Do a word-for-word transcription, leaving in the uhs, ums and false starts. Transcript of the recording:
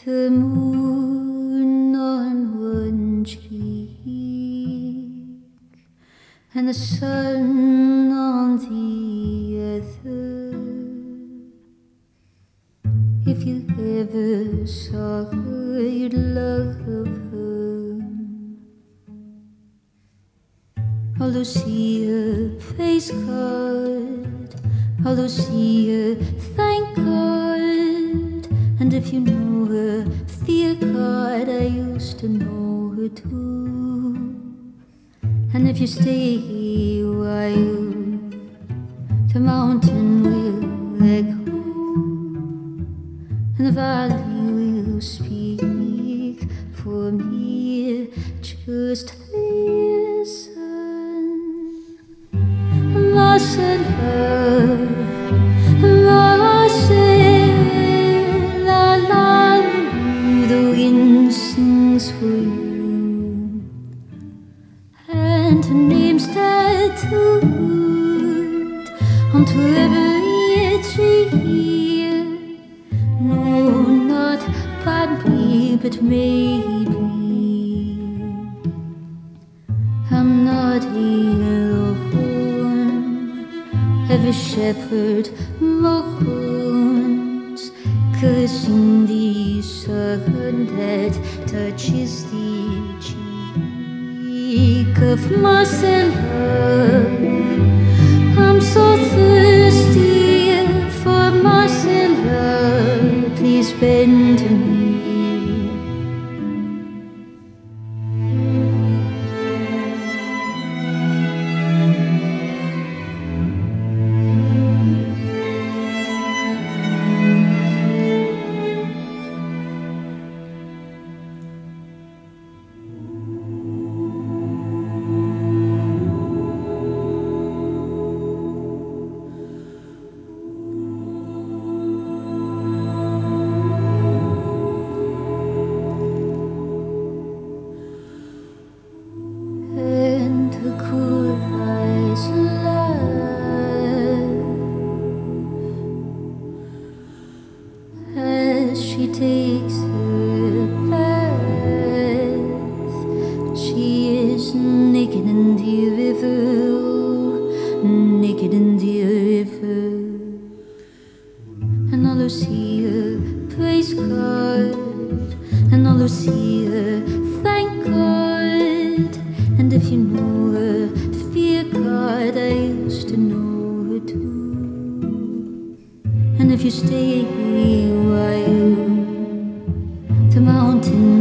The moon on one cheek and the sun on the other. If you ever saw her, you'd love her. Although see her face card, although see her thank God. And if you know her, fear God, I used to know her too. And if you stay a while, the mountain will echo, and the valley will speak for me. Just listen. Marcella, Marcella, la, the wind sings for you, and her name's tattooed onto every tree. No, not by me, but maybe I'm not alone. Every shepherd mourns, cursing the sun that touches the cheek of Marcella. I'm so thirsty for Marcella. Please bend to me. She takes her bath. She is naked in the river, naked in the river. And all who see her praise God, and all who see her thank God. And if you know her, fear God, I used to know her too. And if you stay a while, the mountain